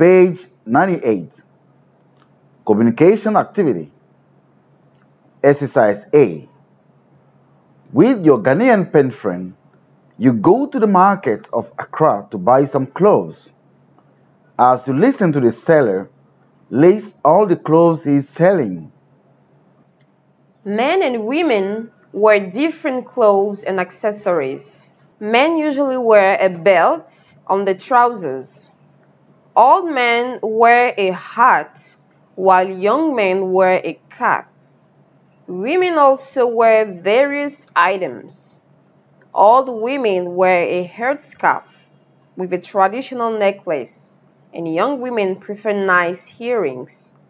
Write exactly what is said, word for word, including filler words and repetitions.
Page ninety-eight. Communication activity. Exercise A. With your Ghanaian pen friend, you go to the market of Accra to buy some clothes. As you listen to the seller, list all the clothes he is selling. Men and women wear different clothes and accessories. Men usually wear a belt on the trousers. Old men wear a hat, while young men wear a cap. Women also wear various items. Old women wear a headscarf with a traditional necklace, and young women prefer nice earrings.